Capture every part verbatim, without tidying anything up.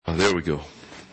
Oh, there we go.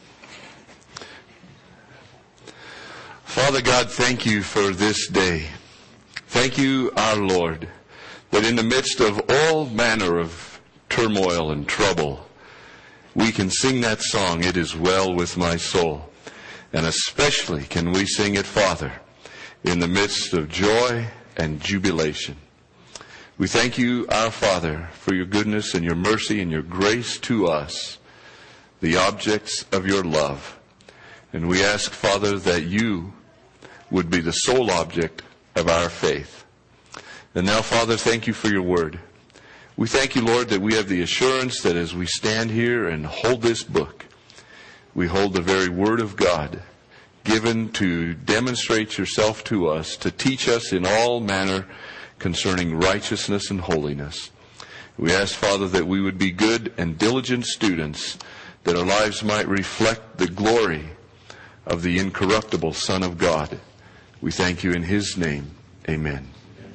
Father God, thank you for this day. Thank you, our Lord, that in the midst of all manner of turmoil and trouble, we can sing that song, "It is well with my soul." And especially can we sing it, Father, in the midst of joy and jubilation. We thank you, our Father, for your goodness and your mercy and your grace to us, the objects of your love. And we ask, Father, that you would be the sole object of our faith. And now, Father, thank you for your word. We thank you, Lord, that we have the assurance that as we stand here and hold this book, we hold the very word of God, given to demonstrate yourself to us, to teach us in all manner concerning righteousness and holiness. We ask, Father, that we would be good and diligent students, that our lives might reflect the glory of the incorruptible Son of God. We thank you in his name. Amen.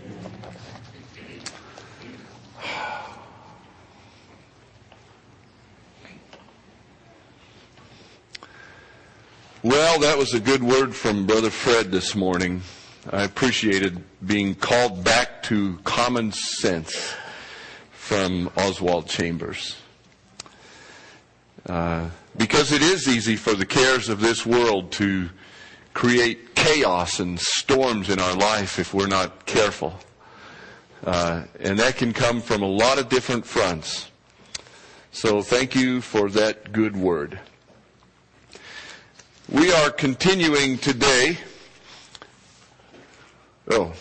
Well, that was a good word from Brother Fred this morning. I appreciated being called back to common sense from Oswald Chambers. Uh, because it is easy for the cares of this world to create chaos and storms in our life if we're not careful. Uh, and that can come from a lot of different fronts. So thank you for that good word. We are continuing today. Oh.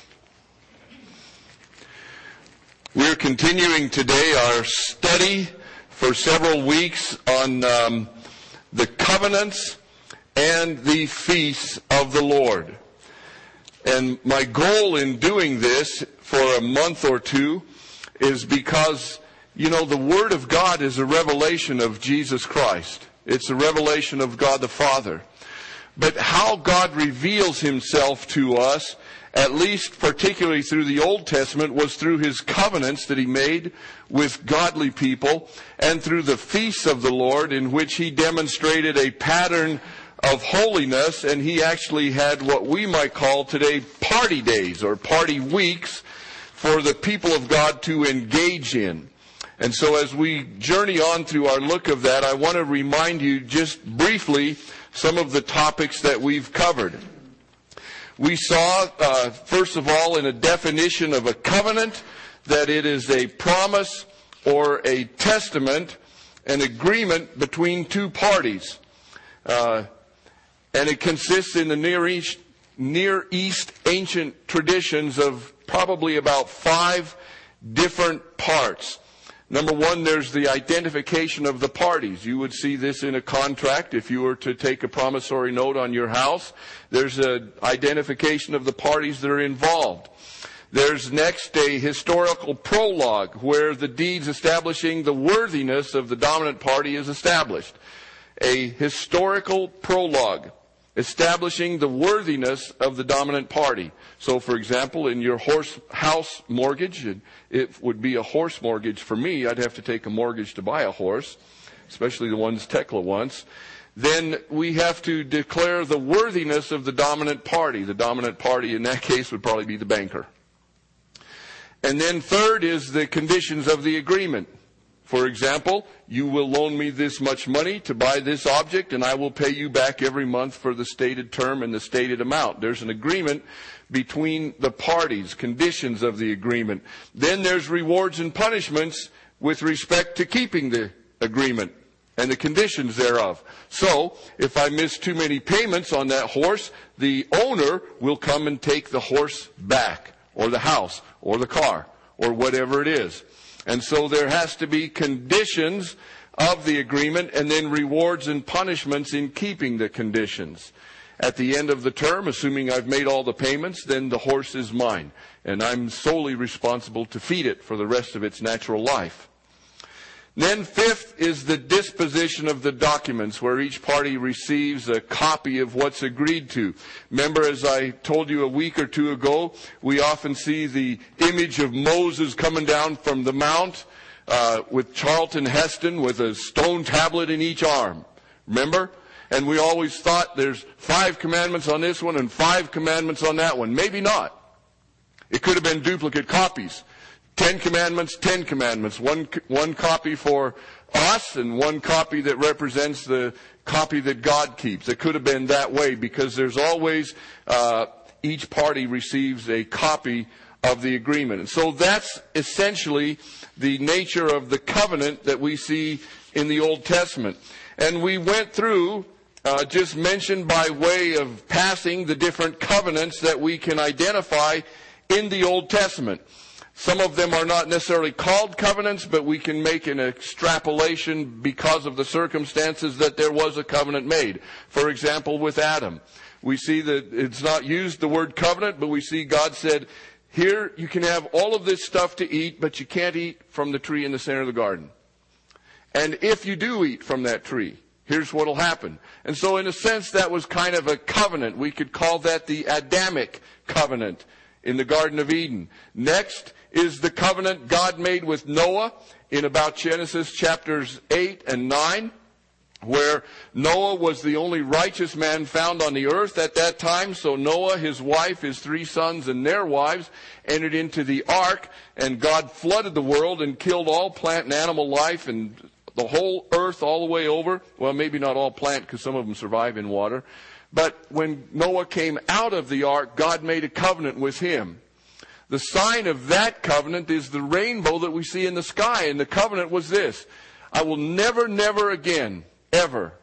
We're continuing today our study for several weeks on um, the covenants and the feasts of the Lord. And my goal in doing this for a month or two is because, you know, the Word of God is a revelation of Jesus Christ. It's a revelation of God the Father. But how God reveals himself to us, at least particularly through the Old Testament, was through his covenants that he made with godly people and through the feasts of the Lord, in which he demonstrated a pattern of holiness, and he actually had what we might call today party days or party weeks for the people of God to engage in. And so as we journey on through our look of that, I want to remind you just briefly some of the topics that we've covered. We saw, uh, first of all, in a definition of a covenant, that it is a promise or a testament, an agreement between two parties. Uh, and it consists in the Near East, Near East ancient traditions of probably about five different parts. Number one, there's the identification of the parties. You would see this in a contract. If you were to take a promissory note on your house, there's an identification of the parties that are involved. There's next a historical prologue where the deeds establishing the worthiness of the dominant party is established. A historical prologue establishing the worthiness of the dominant party. So, for example, in your horse house mortgage, it would be a horse mortgage for me. I'd have to take a mortgage to buy a horse, especially the ones Tekla wants. Then we have to declare the worthiness of the dominant party. The dominant party in that case would probably be the banker. And then third is the conditions of the agreement. For example, you will loan me this much money to buy this object, and I will pay you back every month for the stated term and the stated amount. There's an agreement between the parties, conditions of the agreement. Then there's rewards and punishments with respect to keeping the agreement and the conditions thereof. So, if I miss too many payments on that horse, the owner will come and take the horse back, or the house, or the car, or whatever it is. And so there has to be conditions of the agreement and then rewards and punishments in keeping the conditions. At the end of the term, assuming I've made all the payments, then the horse is mine. And I'm solely responsible to feed it for the rest of its natural life. Then fifth is the disposition of the documents, where each party receives a copy of what's agreed to. Remember, as I told you a week or two ago, we often see the image of Moses coming down from the mount uh, with Charlton Heston with a stone tablet in each arm. Remember? And we always thought there's five commandments on this one and five commandments on that one. Maybe not. It could have been duplicate copies. Ten commandments, ten commandments. One, one copy for us and one copy that represents the copy that God keeps. It could have been that way because there's always, uh, each party receives a copy of the agreement. And so that's essentially the nature of the covenant that we see in the Old Testament. And we went through, uh, just mentioned by way of passing the different covenants that we can identify in the Old Testament. Some of them are not necessarily called covenants, but we can make an extrapolation because of the circumstances that there was a covenant made. For example, with Adam. We see that it's not used the word covenant, but we see God said, here you can have all of this stuff to eat, but you can't eat from the tree in the center of the garden. And if you do eat from that tree, here's what will happen. And so in a sense, that was kind of a covenant. We could call that the Adamic covenant in the Garden of Eden. Next is the covenant God made with Noah in about Genesis chapters eight and nine, where Noah was the only righteous man found on the earth at that time. So Noah, his wife, his three sons, and their wives entered into the ark, and God flooded the world and killed all plant and animal life and the whole earth all the way over. Well, maybe not all plant, because some of them survive in water. But when Noah came out of the ark, God made a covenant with him. The sign of that covenant is the rainbow that we see in the sky. And the covenant was this: I will never, never again, ever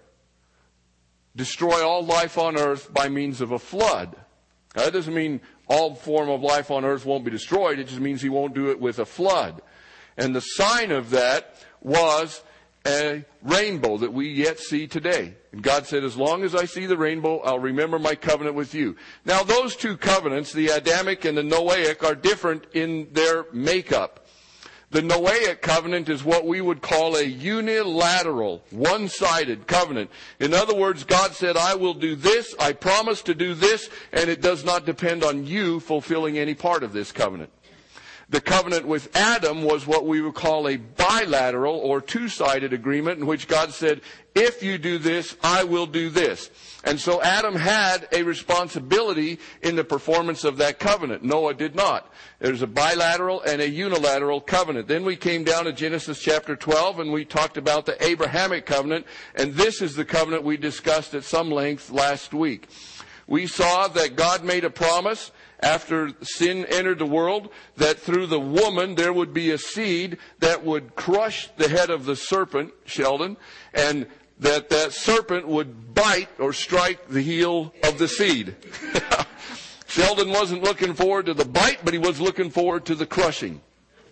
destroy all life on earth by means of a flood. Now, that doesn't mean all form of life on earth won't be destroyed. It just means he won't do it with a flood. And the sign of that was a rainbow that we yet see today. And God said, as long as I see the rainbow, I'll remember my covenant with you. Now, those two covenants, the Adamic and the Noahic, are different in their makeup. The Noahic covenant is what we would call a unilateral, one-sided covenant. In other words, God said, I will do this, I promise to do this, and it does not depend on you fulfilling any part of this covenant. The covenant with Adam was what we would call a bilateral or two-sided agreement in which God said, if you do this, I will do this. And so Adam had a responsibility in the performance of that covenant. Noah did not. There's a bilateral and a unilateral covenant. Then we came down to Genesis chapter twelve and we talked about the Abrahamic covenant. And this is the covenant we discussed at some length last week. We saw that God made a promise after sin entered the world, that through the woman there would be a seed that would crush the head of the serpent, Sheldon, and that that serpent would bite or strike the heel of the seed. Sheldon wasn't looking forward to the bite, but he was looking forward to the crushing.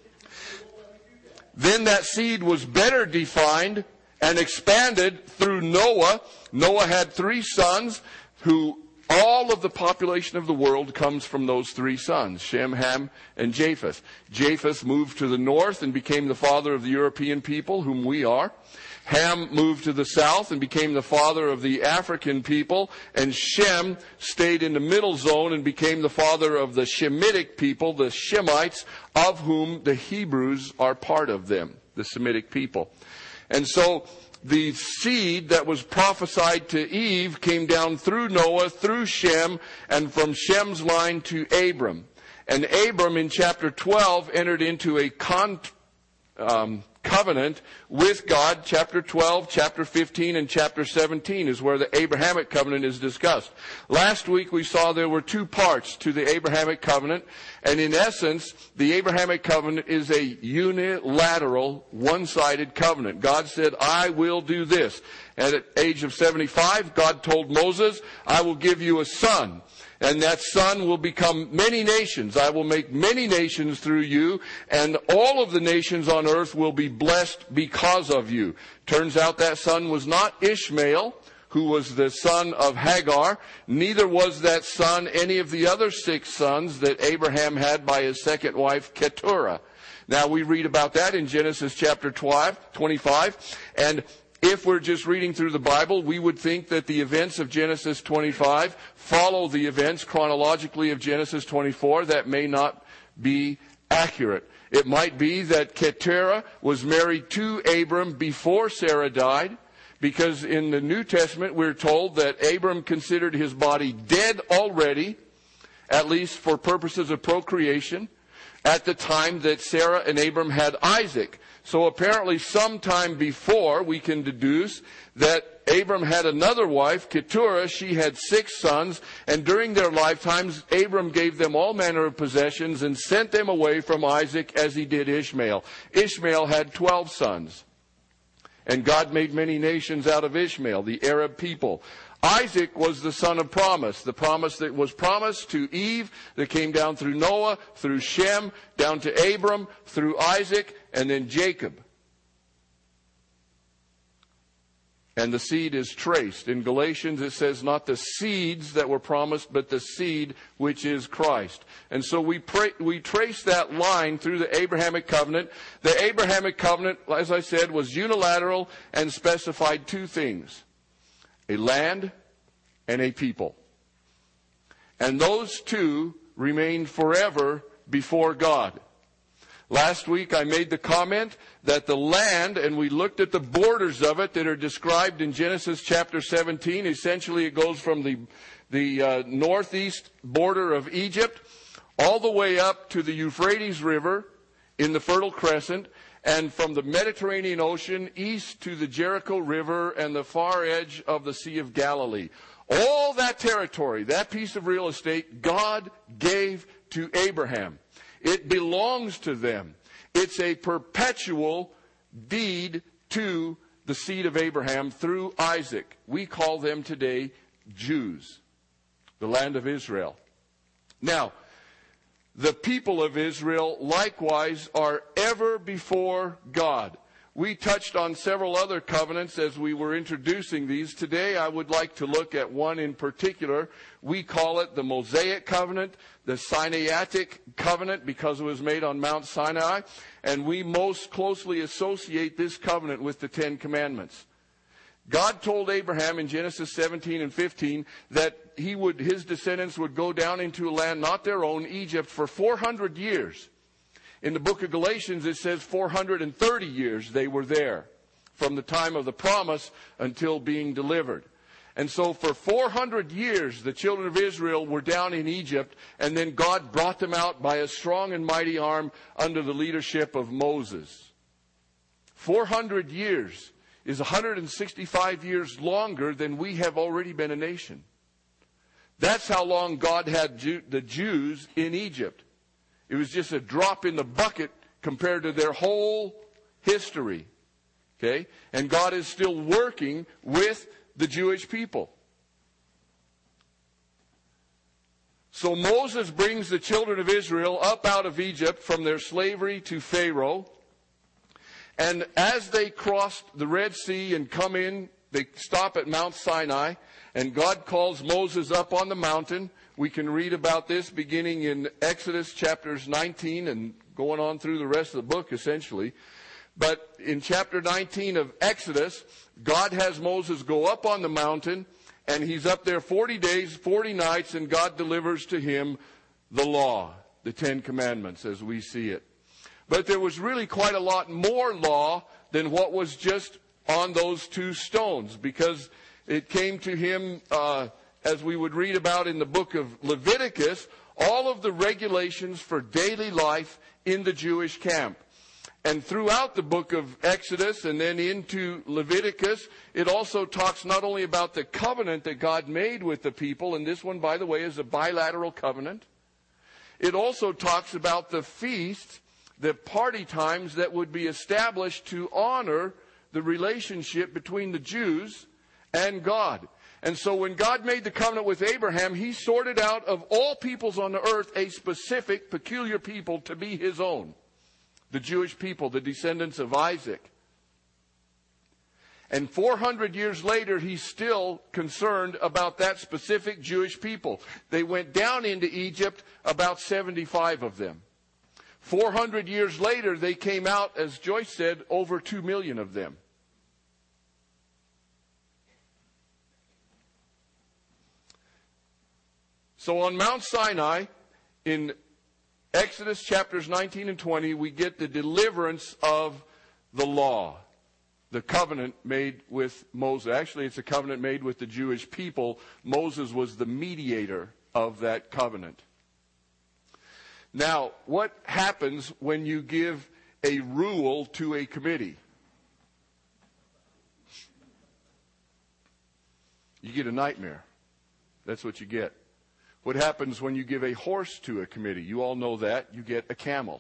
Then that seed was better defined and expanded through Noah. Noah had three sons who all of the population of the world comes from those three sons, Shem, Ham, and Japheth. Japheth moved to the north and became the father of the European people, whom we are. Ham moved to the south and became the father of the African people. And Shem stayed in the middle zone and became the father of the Shemitic people, the Shemites, of whom the Hebrews are part of them, the Semitic people. And so the seed that was prophesied to Eve came down through Noah, through Shem, and from Shem's line to Abram. And Abram in chapter twelve entered into a con, um, covenant with God. Chapter twelve, chapter fifteen, and chapter seventeen is where the Abrahamic covenant is discussed. Last week we saw there were two parts to the Abrahamic covenant. And in essence, the Abrahamic covenant is a unilateral, one-sided covenant. God said, I will do this. And at the age of seventy-five, God told Moses, I will give you a son. And that son will become many nations. I will make many nations through you, and all of the nations on earth will be blessed because of you. Turns out that son was not Ishmael, who was the son of Hagar. Neither was that son any of the other six sons that Abraham had by his second wife, Keturah. Now we read about that in Genesis chapter twenty-five, and if we're just reading through the Bible, we would think that the events of Genesis twenty-five follow the events chronologically of Genesis twenty-four. That may not be accurate. It might be that Keturah was married to Abram before Sarah died, because in the New Testament we're told that Abram considered his body dead already, at least for purposes of procreation, at the time that Sarah and Abram had Isaac. So apparently sometime before, we can deduce that Abram had another wife, Keturah. She had six sons, and during their lifetimes, Abram gave them all manner of possessions and sent them away from Isaac as he did Ishmael. Ishmael had twelve sons, and God made many nations out of Ishmael, the Arab people. Isaac was the son of promise, the promise that was promised to Eve, that came down through Noah, through Shem, down to Abram, through Isaac, and then Jacob. And the seed is traced. In Galatians it says not the seeds that were promised, but the seed which is Christ. And so we pray, we trace that line through the Abrahamic covenant. The Abrahamic covenant, as I said, was unilateral and specified two things: a land and a people. And those two remain forever before God. Last week I made the comment that the land, and we looked at the borders of it that are described in Genesis chapter seventeen. Essentially it goes from the, the uh, northeast border of Egypt all the way up to the Euphrates River in the Fertile Crescent, and from the Mediterranean Ocean east to the Jericho River and the far edge of the Sea of Galilee. All that territory, that piece of real estate, God gave to Abraham. It belongs to them. It's a perpetual deed to the seed of Abraham through Isaac. We call them today Jews, the land of Israel. Now, the people of Israel likewise are ever before God. We touched on several other covenants as we were introducing these. Today I would like to look at one in particular. We call it the Mosaic covenant, the Sinaitic covenant, because it was made on Mount Sinai. And we most closely associate this covenant with the Ten Commandments. God told Abraham in Genesis seventeen and fifteen that he would, his descendants would go down into a land not their own, Egypt, for four hundred years. In the book of Galatians, it says four hundred thirty years they were there, from the time of the promise until being delivered. And so for four hundred years, the children of Israel were down in Egypt, and then God brought them out by a strong and mighty arm under the leadership of Moses. four hundred years is one hundred sixty-five years longer than we have already been a nation. That's how long God had Jew, the Jews in Egypt. It was just a drop in the bucket compared to their whole history. Okay? And God is still working with the Jewish people. So Moses brings the children of Israel up out of Egypt from their slavery to Pharaoh. And as they crossed the Red Sea and come in, they stop at Mount Sinai. And God calls Moses up on the mountain. We can read about this beginning in Exodus chapters nineteen and going on through the rest of the book, essentially. But in chapter nineteen of Exodus, God has Moses go up on the mountain, and he's up there forty days, forty nights, and God delivers to him the law, the Ten Commandments, as we see it. But there was really quite a lot more law than what was just on those two stones, because it came to him, uh, as we would read about in the book of Leviticus, all of the regulations for daily life in the Jewish camp. And throughout the book of Exodus and then into Leviticus, it also talks not only about the covenant that God made with the people, and this one, by the way, is a bilateral covenant. It also talks about the feasts, the party times that would be established to honor the relationship between the Jews and God. And so when God made the covenant with Abraham, he sorted out of all peoples on the earth a specific, peculiar people to be his own. The Jewish people, the descendants of Isaac. And four hundred years later, he's still concerned about that specific Jewish people. They went down into Egypt, about seventy-five of them. four hundred years later, they came out, as Joyce said, over two million of them. So on Mount Sinai, in Exodus chapters nineteen and twenty, we get the deliverance of the law, the covenant made with Moses. Actually, it's a covenant made with the Jewish people. Moses was the mediator of that covenant. Now, what happens when you give a rule to a committee? You get a nightmare. That's what you get. What happens when you give a horse to a committee? You all know that. You get a camel.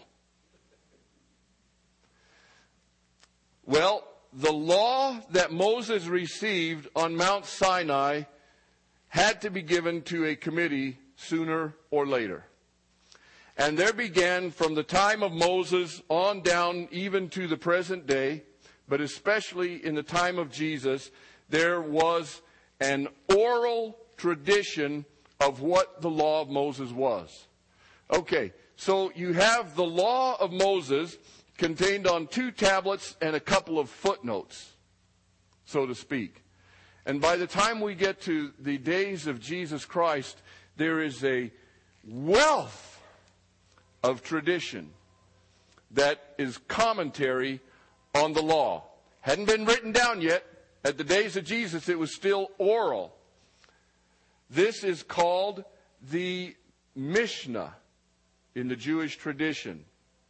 Well, the law that Moses received on Mount Sinai had to be given to a committee sooner or later. And there began, from the time of Moses on down even to the present day, but especially in the time of Jesus, there was an oral tradition of what the law of Moses was. Okay, so you have the law of Moses contained on two tablets and a couple of footnotes, so to speak. And by the time we get to the days of Jesus Christ, there is a wealth of tradition that is commentary on the law. Hadn't been written down yet. At the days of Jesus, it was still oral. This is called the Mishnah in the Jewish tradition.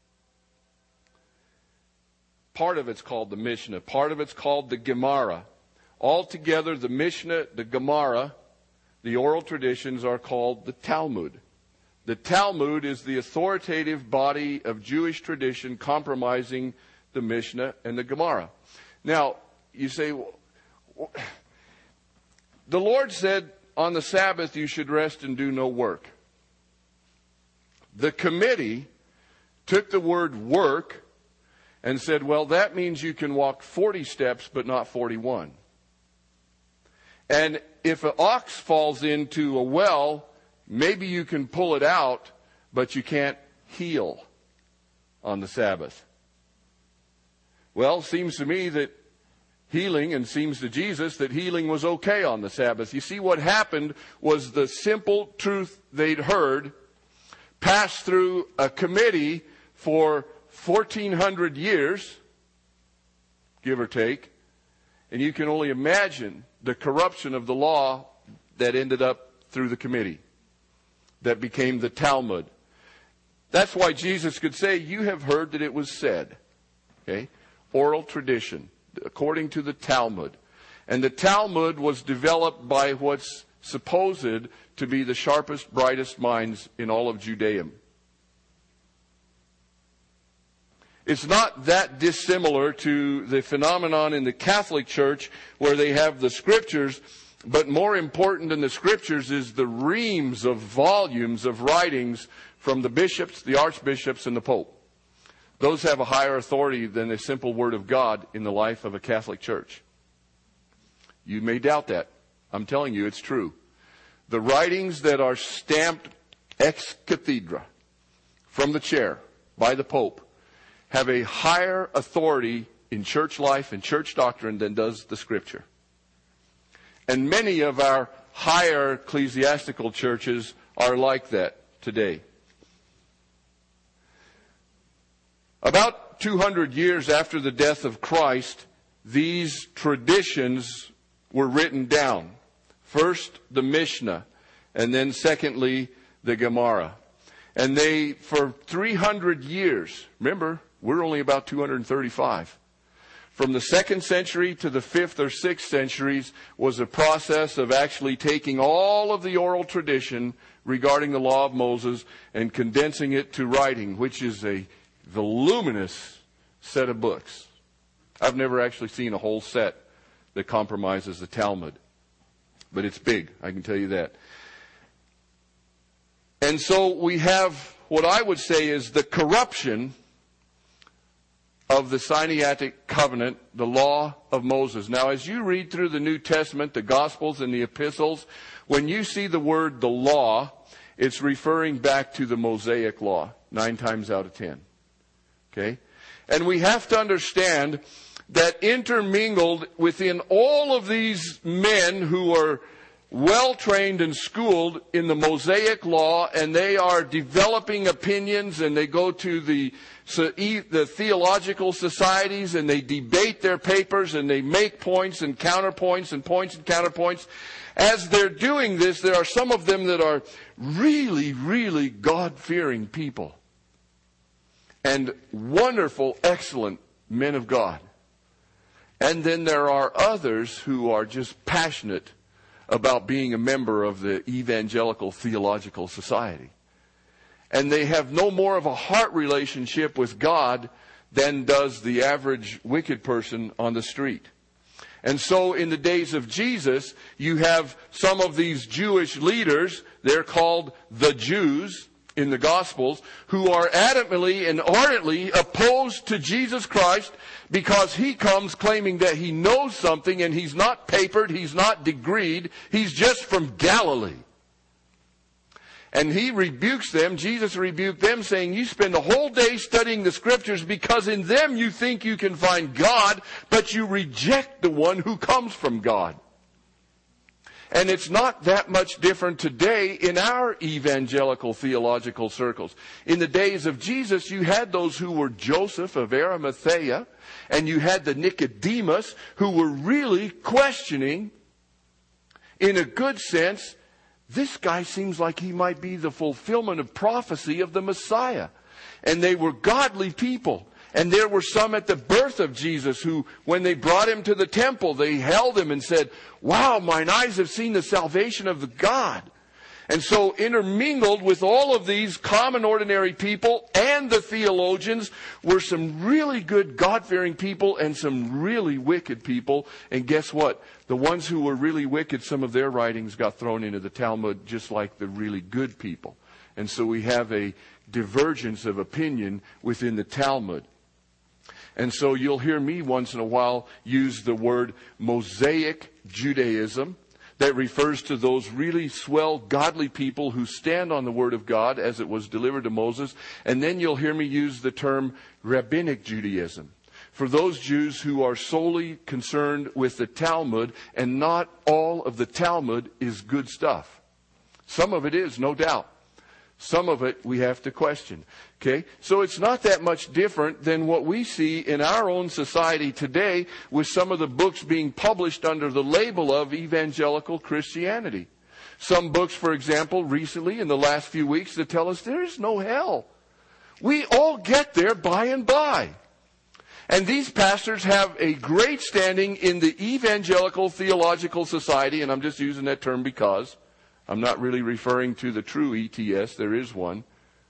Part of it's called the Mishnah. Part of it's called the Gemara. Altogether, the Mishnah, the Gemara, the oral traditions are called the Talmud. The Talmud is the authoritative body of Jewish tradition comprising the Mishnah and the Gemara. Now, you say, the Lord said, on the Sabbath you should rest and do no work. The committee took the word work and said, well, that means you can walk forty steps but not forty-one. And if an ox falls into a well, maybe you can pull it out, but you can't heal on the Sabbath. Well, seems to me that healing, and seems to Jesus that healing was okay on the Sabbath. You see, what happened was the simple truth they'd heard passed through a committee for fourteen hundred years, give or take, and you can only imagine the corruption of the law that ended up through the committee that became the Talmud. That's why Jesus could say, you have heard that it was said. Okay? Oral tradition, according to the Talmud. And the Talmud was developed by what's supposed to be the sharpest, brightest minds in all of Judaism. It's not that dissimilar to the phenomenon in the Catholic Church where they have the Scriptures, but more important than the Scriptures is the reams of volumes of writings from the bishops, the archbishops, and the Pope. Those have a higher authority than the simple Word of God in the life of a Catholic Church. You may doubt that. I'm telling you, it's true. The writings that are stamped ex cathedra, from the chair, by the Pope, have a higher authority in church life and church doctrine than does the Scripture. And many of our higher ecclesiastical churches are like that today. About two hundred years after the death of Christ, these traditions were written down. First, the Mishnah, and then secondly, the Gemara. And they, for three hundred years, remember, we're only about two hundred thirty-five. From the second century to the fifth or sixth centuries was a process of actually taking all of the oral tradition regarding the law of Moses and condensing it to writing, which is a voluminous set of books. I've never actually seen a whole set that compromises the Talmud. But it's big, I can tell you that. And so we have what I would say is the corruption of the Sinaitic covenant, the law of Moses. Now, as you read through the New Testament, the Gospels and the epistles, when you see the word the law, it's referring back to the Mosaic law, nine times out of ten. Okay? And we have to understand that intermingled within all of these men who are well trained and schooled in the Mosaic law, and they are developing opinions, and they go to the so the theological societies, and they debate their papers, and they make points and counterpoints and points and counterpoints. As they're doing this, there are some of them that are really, really God-fearing people and wonderful, excellent men of God. And then there are others who are just passionate about being a member of the Evangelical Theological Society. And they have no more of a heart relationship with God than does the average wicked person on the street. And so in the days of Jesus, you have some of these Jewish leaders, they're called the Jews in the Gospels, who are adamantly and ardently opposed to Jesus Christ because he comes claiming that he knows something, and he's not papered, he's not degreed, he's just from Galilee. And he rebukes them, Jesus rebuked them, saying, you spend the whole day studying the Scriptures because in them you think you can find God, but you reject the one who comes from God. And it's not that much different today in our evangelical theological circles. In the days of Jesus, you had those who were Joseph of Arimathea, and you had the Nicodemus who were really questioning, in a good sense, this guy seems like he might be the fulfillment of prophecy of the Messiah. And they were godly people. And there were some at the birth of Jesus who, when they brought him to the temple, they held him and said, wow, mine eyes have seen the salvation of the God. And so intermingled with all of these common ordinary people and the theologians were some really good God-fearing people and some really wicked people. And guess what? The ones who were really wicked, some of their writings got thrown into the Talmud just like the really good people. And so we have a divergence of opinion within the Talmud. And so you'll hear me once in a while use the word Mosaic Judaism. That refers to those really swell, godly people who stand on the Word of God as it was delivered to Moses. And then you'll hear me use the term Rabbinic Judaism for those Jews who are solely concerned with the Talmud, and not all of the Talmud is good stuff. Some of it is, no doubt. Some of it we have to question. Okay? So it's not that much different than what we see in our own society today with some of the books being published under the label of evangelical Christianity. Some books, for example, recently in the last few weeks that tell us there is no hell. We all get there by and by. And these pastors have a great standing in the Evangelical Theological Society, and I'm just using that term because I'm not really referring to the true E T S. There is one.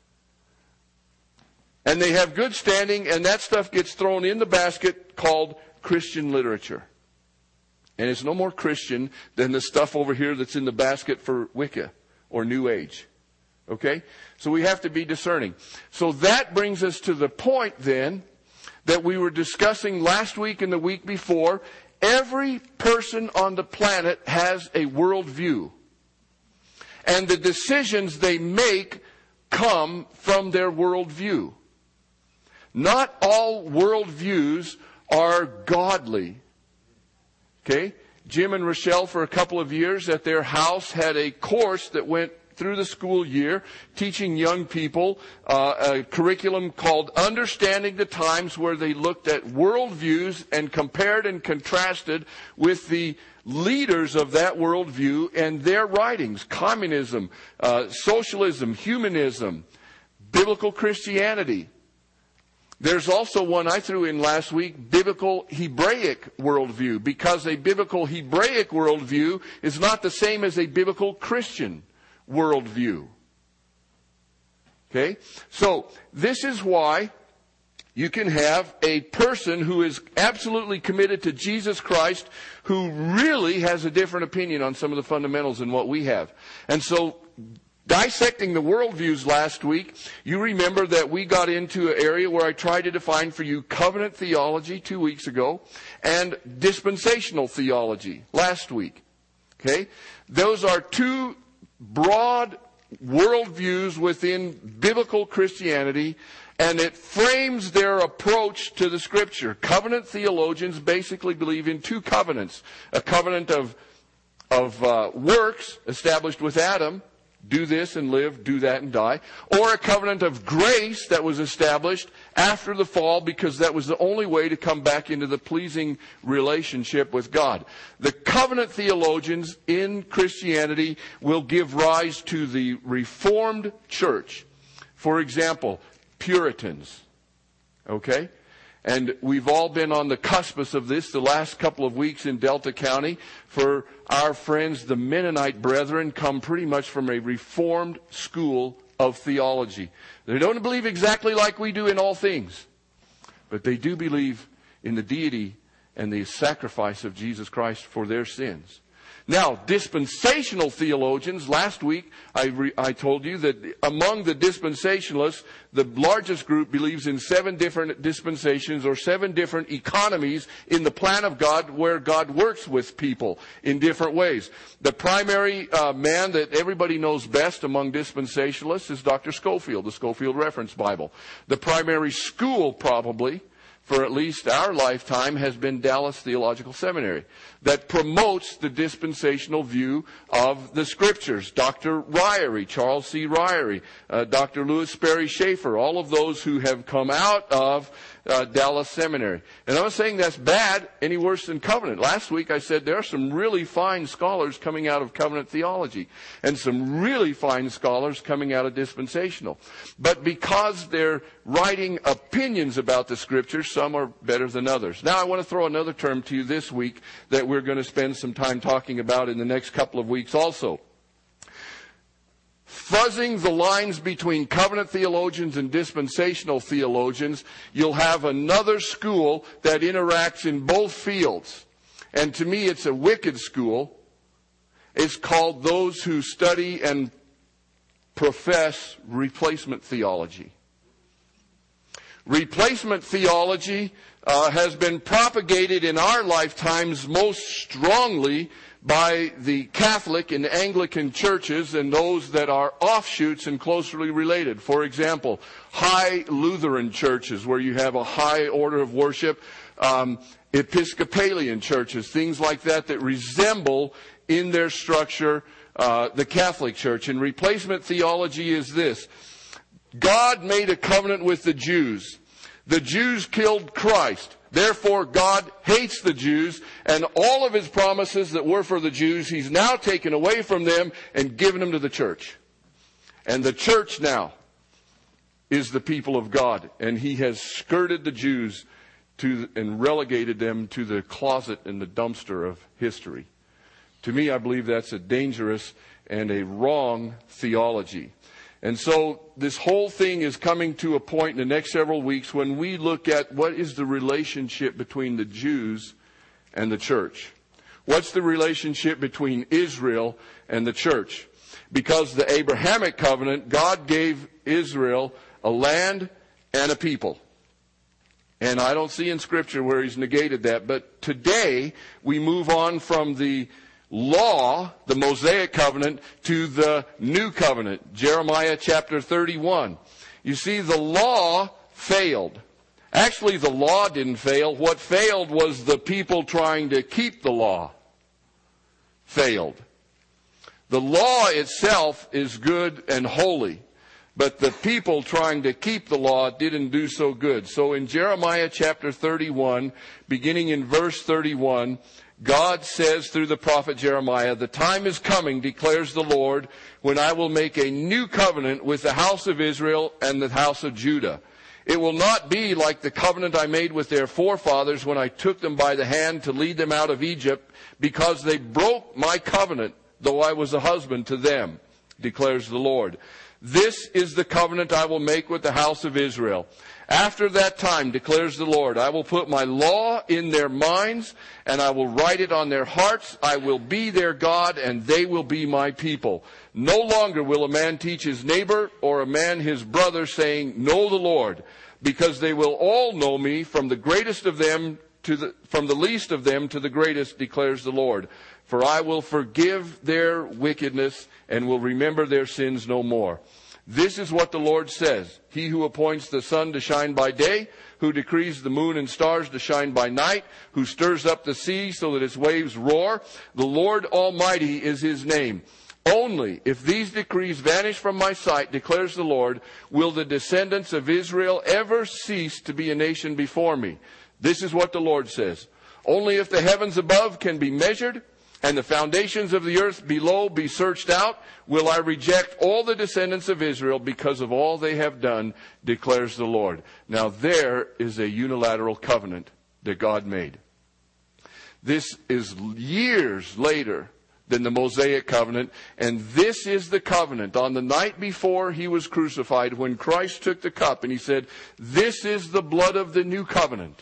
And they have good standing, and that stuff gets thrown in the basket called Christian literature. And it's no more Christian than the stuff over here that's in the basket for Wicca or New Age. Okay? So we have to be discerning. So that brings us to the point then that we were discussing last week and the week before. Every person on the planet has a worldview. And the decisions they make come from their worldview. Not all worldviews are godly. Okay? Jim and Rochelle, for a couple of years at their house, had a course that went through the school year teaching young people uh, a curriculum called Understanding the Times, where they looked at worldviews and compared and contrasted with the leaders of that worldview and their writings. Communism, uh, socialism, humanism, biblical Christianity. There's also one I threw in last week, biblical Hebraic worldview, because a biblical Hebraic worldview is not the same as a biblical Christian worldview. Okay? So, this is why you can have a person who is absolutely committed to Jesus Christ who really has a different opinion on some of the fundamentals than what we have. And so, dissecting the worldviews last week, you remember that we got into an area where I tried to define for you covenant theology two weeks ago and dispensational theology last week. Okay? Those are two broad worldviews within biblical Christianity, and it frames their approach to the Scripture. Covenant theologians basically believe in two covenants. A covenant of of uh, works established with Adam, do this and live, do that and die, or a covenant of grace that was established after the fall because that was the only way to come back into the pleasing relationship with God. The covenant theologians in Christianity will give rise to the Reformed Church. For example, Puritans. Okay? And we've all been on the cusp of this the last couple of weeks in Delta County. For our friends, the Mennonite brethren, come pretty much from a Reformed school of theology. They don't believe exactly like we do in all things, but they do believe in the deity and the sacrifice of Jesus Christ for their sins. Now, dispensational theologians, last week I, re, I told you that among the dispensationalists, the largest group believes in seven different dispensations or seven different economies in the plan of God where God works with people in different ways. The primary uh, man that everybody knows best among dispensationalists is Doctor Scofield, the Scofield Reference Bible. The primary school, probably, for at least our lifetime, has been Dallas Theological Seminary, that promotes the dispensational view of the Scriptures. Doctor Ryrie, Charles C. Ryrie, uh, Doctor Louis Sperry Schaefer, all of those who have come out of uh, Dallas Seminary. And I'm not saying that's bad, any worse than covenant. Last week I said there are some really fine scholars coming out of covenant theology, and some really fine scholars coming out of dispensational. But because they're writing opinions about the Scriptures, some are better than others. Now I want to throw another term to you this week that we're going to spend some time talking about in the next couple of weeks also. Fuzzing the lines between covenant theologians and dispensational theologians, you'll have another school that interacts in both fields. And to me, it's a wicked school. It's called those who study and profess replacement theology. Replacement theology uh, has been propagated in our lifetimes most strongly by the Catholic and Anglican churches and those that are offshoots and closely related. For example, high Lutheran churches where you have a high order of worship, um, Episcopalian churches, things like that that resemble in their structure uh, the Catholic Church. And replacement theology is this. God made a covenant with the Jews. The Jews killed Christ. Therefore, God hates the Jews, and all of his promises that were for the Jews, he's now taken away from them and given them to the church. And the church now is the people of God, and he has skirted the Jews to and relegated them to the closet and the dumpster of history. To me, I believe that's a dangerous and a wrong theology. And so this whole thing is coming to a point in the next several weeks when we look at what is the relationship between the Jews and the church. What's the relationship between Israel and the church? Because the Abrahamic covenant, God gave Israel a land and a people. And I don't see in Scripture where he's negated that. But today we move on from the law, the Mosaic covenant, to the new covenant. Jeremiah chapter thirty-one. You see, the law failed. Actually, the law didn't fail. What failed was the people trying to keep the law. Failed. The law itself is good and holy, but the people trying to keep the law didn't do so good. So in Jeremiah chapter thirty-one, beginning in verse thirty-one, God says through the prophet Jeremiah, "The time is coming, declares the Lord, when I will make a new covenant with the house of Israel and the house of Judah. It will not be like the covenant I made with their forefathers when I took them by the hand to lead them out of Egypt, because they broke my covenant, though I was a husband to them, declares the Lord. This is the covenant I will make with the house of Israel. After that time, declares the Lord, I will put my law in their minds, and I will write it on their hearts. I will be their God, and they will be my people. No longer will a man teach his neighbor or a man his brother, saying, Know the Lord, because they will all know me, from the greatest of them to the, from the least of them to the greatest, declares the Lord. For I will forgive their wickedness and will remember their sins no more. This is what the Lord says. He who appoints the sun to shine by day, who decrees the moon and stars to shine by night, who stirs up the sea so that its waves roar, the Lord Almighty is his name. Only if these decrees vanish from my sight, declares the Lord, will the descendants of Israel ever cease to be a nation before me. This is what the Lord says. Only if the heavens above can be measured, and the foundations of the earth below be searched out, will I reject all the descendants of Israel because of all they have done, declares the Lord. Now there is a unilateral covenant that God made. This is years later than the Mosaic covenant, and this is the covenant. On the night before he was crucified, when Christ took the cup and he said, this is the blood of the new covenant.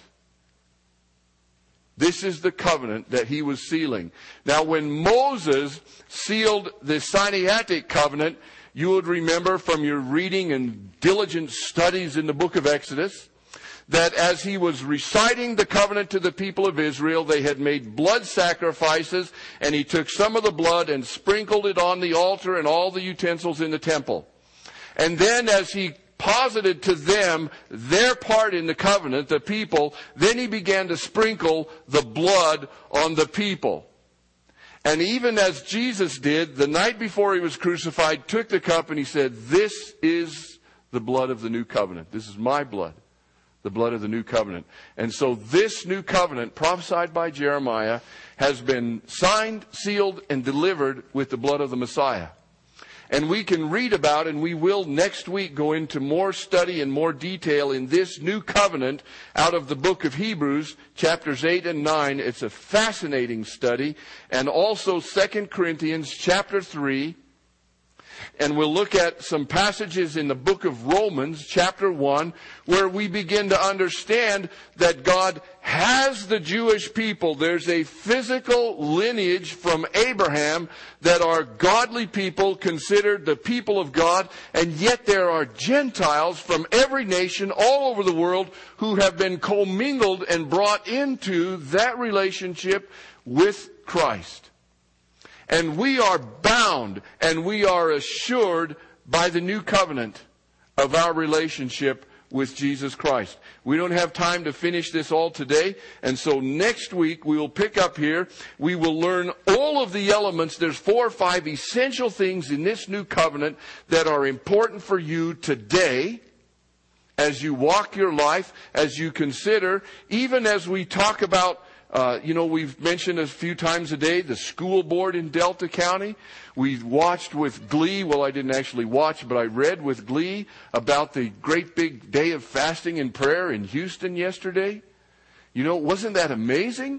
This is the covenant that he was sealing. Now, when Moses sealed the Sinaitic covenant, you would remember from your reading and diligent studies in the book of Exodus, that as he was reciting the covenant to the people of Israel, they had made blood sacrifices, and he took some of the blood and sprinkled it on the altar and all the utensils in the temple. And then as he posited to them their part in the covenant, the people, then he began to sprinkle the blood on the people. And even as Jesus did, the night before he was crucified, took the cup and he said, this is the blood of the new covenant. This is my blood, the blood of the new covenant. And so this new covenant, prophesied by Jeremiah, has been signed, sealed, and delivered with the blood of the Messiah. And we can read about, and we will next week go into more study and more detail in this new covenant out of the book of Hebrews, chapters eight and nine. It's a fascinating study. And also Second Corinthians chapter three. And we'll look at some passages in the book of Romans, chapter one, where we begin to understand that God has the Jewish people. There's a physical lineage from Abraham that are godly people, considered the people of God, and yet there are Gentiles from every nation all over the world who have been commingled and brought into that relationship with Christ. And we are bound and we are assured by the new covenant of our relationship with Jesus Christ. We don't have time to finish this all today, and so next week we will pick up here. We will learn all of the elements. There's four or five essential things in this new covenant that are important for you today as you walk your life, as you consider, even as we talk about Uh, you know, we've mentioned a few times a day the school board in Delta County. We watched with glee, well, I didn't actually watch, but I read with glee about the great big day of fasting and prayer in Houston yesterday. You know, wasn't that amazing?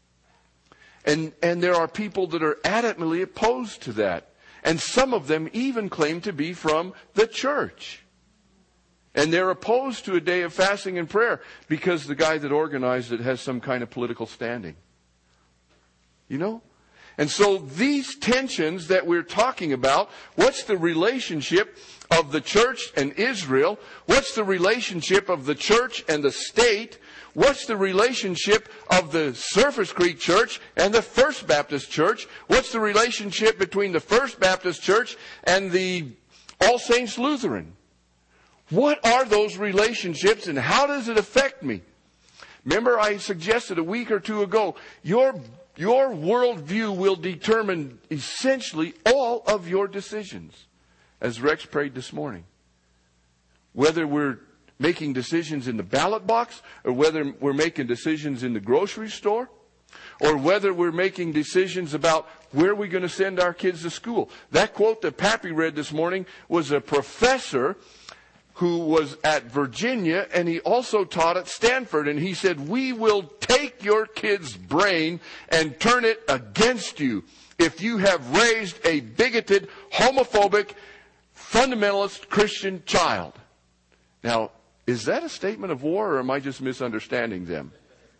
And, and there are people that are adamantly opposed to that. And some of them even claim to be from the church. And they're opposed to a day of fasting and prayer because the guy that organized it has some kind of political standing. You know? And so these tensions that we're talking about, what's the relationship of the church and Israel? What's the relationship of the church and the state? What's the relationship of the Surface Creek Church and the First Baptist Church? What's the relationship between the First Baptist Church and the All Saints Lutheran? What are those relationships and how does it affect me? Remember, I suggested a week or two ago, your, your worldview will determine essentially all of your decisions, as Rex prayed this morning. Whether we're making decisions in the ballot box, or whether we're making decisions in the grocery store, or whether we're making decisions about where we're going to send our kids to school. That quote that Pappy read this morning was a professor who was at Virginia, and he also taught at Stanford. And he said, we will take your kid's brain and turn it against you if you have raised a bigoted, homophobic, fundamentalist Christian child. Now, is that a statement of war, or am I just misunderstanding them?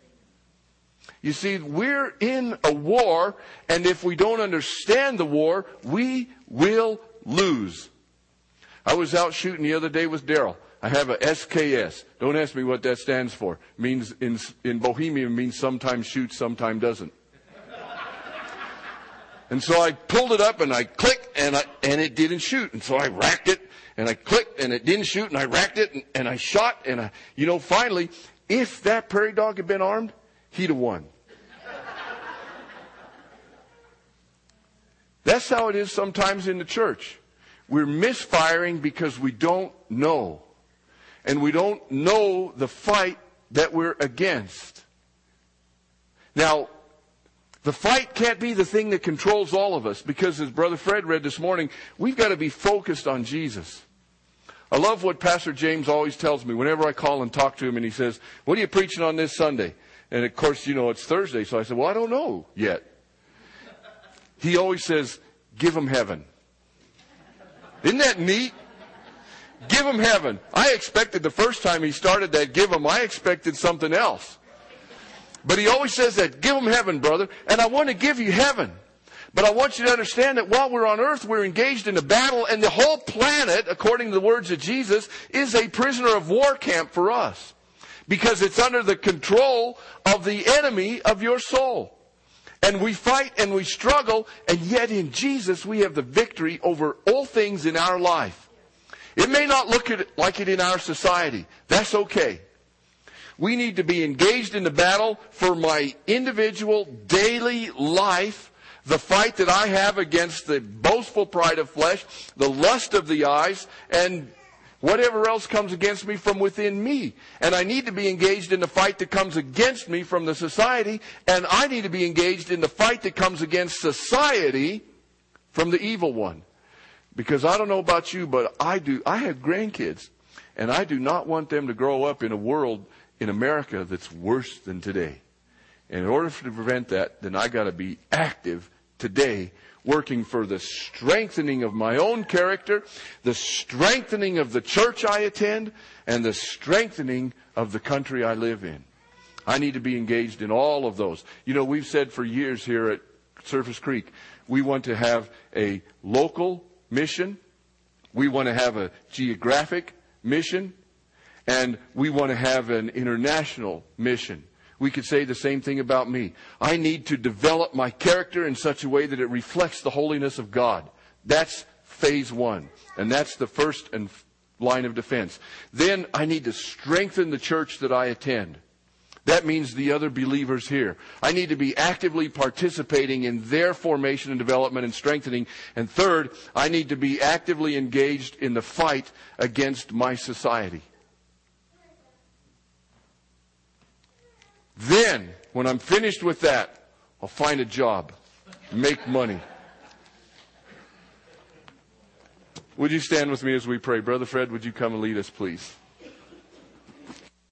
You see, we're in a war, and if we don't understand the war, we will lose. I was out shooting the other day with Daryl. I have a S K S. Don't ask me what that stands for. It means in in Bohemian, it means sometimes shoots, sometimes doesn't. And so I pulled it up and I clicked, and I, and it didn't shoot. And so I racked it, and I clicked, and it didn't shoot, and I racked it, and, and I shot, and I, you know, finally, if that prairie dog had been armed, he'd have won. That's how it is sometimes in the church. We're misfiring because we don't know. And we don't know the fight that we're against. Now, the fight can't be the thing that controls all of us, because as Brother Fred read this morning, we've got to be focused on Jesus. I love what Pastor James always tells me whenever I call and talk to him, and he says, "What are you preaching on this Sunday?" And of course, you know, it's Thursday, so I said, "Well, I don't know yet." He always says, "Give them heaven." Isn't that neat? Give them heaven. I expected the first time he started that, give them, I expected something else. But he always says that, give them heaven, brother. And I want to give you heaven. But I want you to understand that while we're on earth, we're engaged in a battle, and the whole planet, according to the words of Jesus, is a prisoner of war camp for us. Because it's under the control of the enemy of your soul. And we fight and we struggle, and yet in Jesus we have the victory over all things in our life. It may not look like it in our society. That's okay. We need to be engaged in the battle for my individual daily life, the fight that I have against the boastful pride of flesh, the lust of the eyes, and whatever else comes against me from within me. And I need to be engaged in the fight that comes against me from the society, and I need to be engaged in the fight that comes against society from the evil one. Because I don't know about you, but I do. I have grandkids, and I do not want them to grow up in a world in America that's worse than today. And in order to prevent that, then I got to be active today, working for the strengthening of my own character, the strengthening of the church I attend, and the strengthening of the country I live in. I need to be engaged in all of those. You know, we've said for years here at Surface Creek, we want to have a local mission, we want to have a geographic mission, and we want to have an international mission. We could say the same thing about me. I need to develop my character in such a way that it reflects the holiness of God. That's phase one. And that's the first and line of defense. Then I need to strengthen the church that I attend. That means the other believers here. I need to be actively participating in their formation and development and strengthening. And third, I need to be actively engaged in the fight against my society. Then, when I'm finished with that, I'll find a job, make money. Would you stand with me as we pray? Brother Fred, would you come and lead us, please?